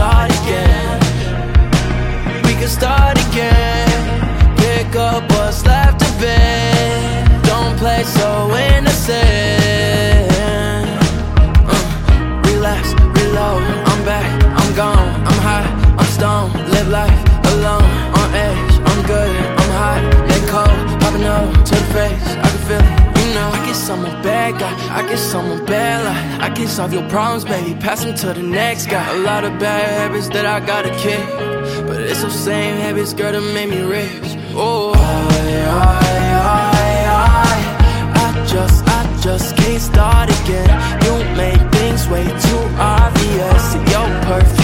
start again. We can start again. Pick up what's left of it. Don't play so innocent. Relax, reload. I'm back, I'm gone. I'm high, I'm stoned. Live life alone, on edge. I'm good, I'm hot, then cold. Popping up to the face, I can feel it. I guess I'm a bad guy, I guess I'm a bad lie. I can solve your problems, baby, pass them to the next guy. A lot of bad habits that I gotta kick, but it's those same habits, girl, that made me rich. Oh, I just can't start again. You make things way too obvious, and you're perfect.